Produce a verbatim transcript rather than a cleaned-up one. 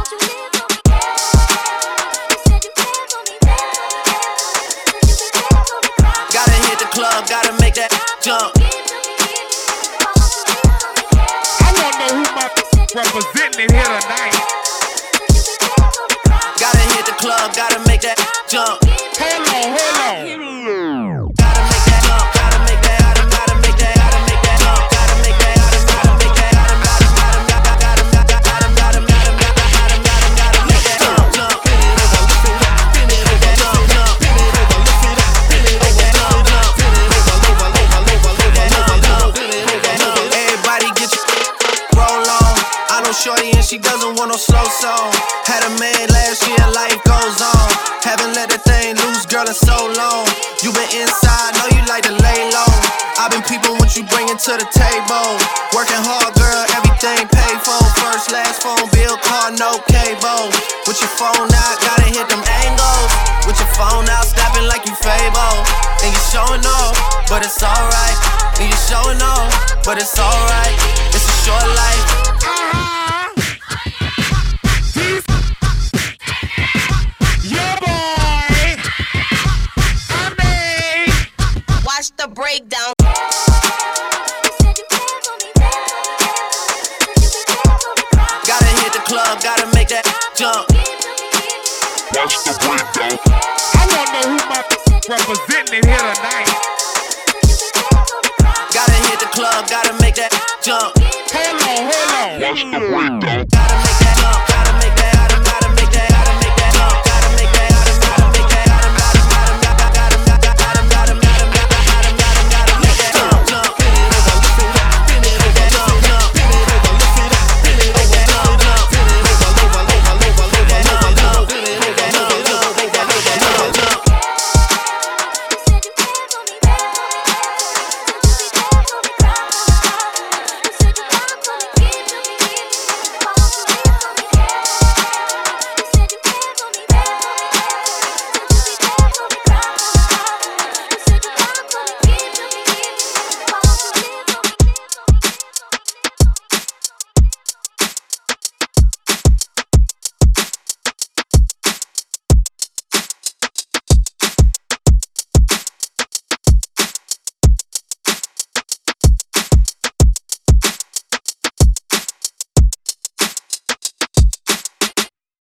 Gotta hit the club, gotta make that jump. I wanna know who my representing here tonight. Gotta hit the club, gotta make that jump. Hold on, hold on. Gotta make that jump, gotta make that, gotta, gotta make that, gotta make that jump, gotta make that, gotta, gotta make that, gotta, gotta, gotta, gotta, gotta, gotta, gotta, gotta, gotta, gotta make that jump, jump. Everybody get your roll on. I know shorty and she doesn't want no slow song. Had a man last year, life goes on. Haven't let that thing loose, girl, in so long. You been inside, know you like to lay low. I've been peeping what you bringing to the table. Working hard, girl, everything paid for. First, last phone bill, car, no cable. With your phone out, gotta hit them angles. With your phone out, snapping like you Fable. And you showing off, but it's alright. And you showing off, but it's alright. It's a short life. Watch the breakdown. Gotta hit the club, gotta make that jump. Watch the breakdown. I wanna know who my representing here tonight. Gotta hit the club, gotta make that jump. Hold on, hold on. Watch the breakdown. Gotta